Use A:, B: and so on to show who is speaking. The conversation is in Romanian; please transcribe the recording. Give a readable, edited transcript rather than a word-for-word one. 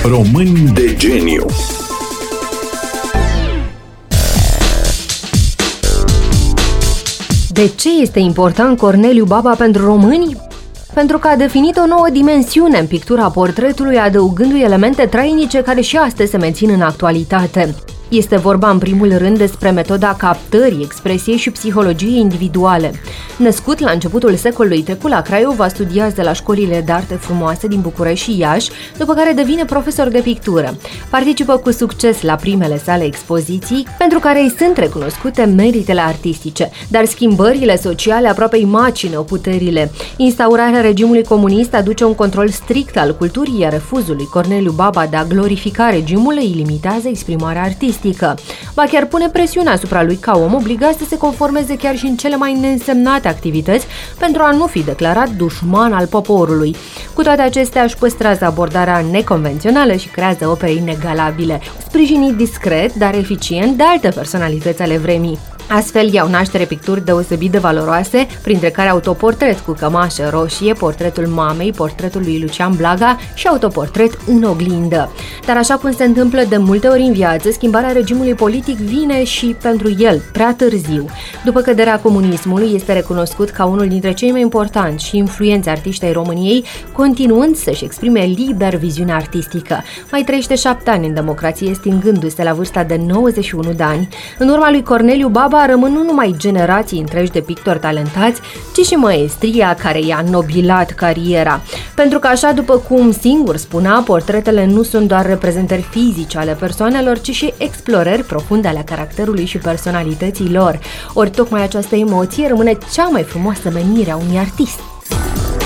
A: Români de geniu.
B: De ce este important Corneliu Baba pentru români? Pentru că a definit o nouă dimensiune în pictura portretului, adăugându-i elemente trainice care și astăzi se mențin în actualitate. Este vorba în primul rând despre metoda captării, expresiei și psihologiei individuale. Născut la începutul secolului trecut la Craiova, studiază la școlile de arte frumoase din București și Iași, după care devine profesor de pictură. Participă cu succes la primele sale expoziții, pentru care îi sunt recunoscute meritele artistice, dar schimbările sociale aproape îi macină puterile. Instaurarea regimului comunist aduce un control strict al culturii, iar refuzul lui Corneliu Baba de a glorifica regimul îi limitează exprimarea artistică. Ba chiar pune presiune asupra lui ca om, obligat să se conformeze chiar și în cele mai neînsemnate activități pentru a nu fi declarat dușman al poporului. Cu toate acestea își păstrează abordarea neconvențională și creează opere inegalabile, sprijinit discret, dar eficient de alte personalități ale vremii. Astfel iau naștere picturi deosebit de valoroase, printre care autoportret cu cămașă roșie, portretul mamei, portretul lui Lucian Blaga și autoportret în oglindă. Dar așa cum se întâmplă de multe ori în viață, schimbarea regimului politic vine și pentru el prea târziu. După căderea comunismului, este recunoscut ca unul dintre cei mai importanți și influenți artiști ai României, continuând să-și exprime liber viziunea artistică. Mai trăiește 7 ani în democrație, stingându-se la vârsta de 91 de ani. În urma lui Corneliu Baba rămân nu numai generații întregi de pictori talentați, ci și maestria care i-a înnobilat cariera. Pentru că așa după cum singur spunea, portretele nu sunt doar reprezentări fizice ale persoanelor, ci și explorări profunde ale caracterului și personalității lor. Ori tocmai această emoție rămâne cea mai frumoasă menire a unui artist.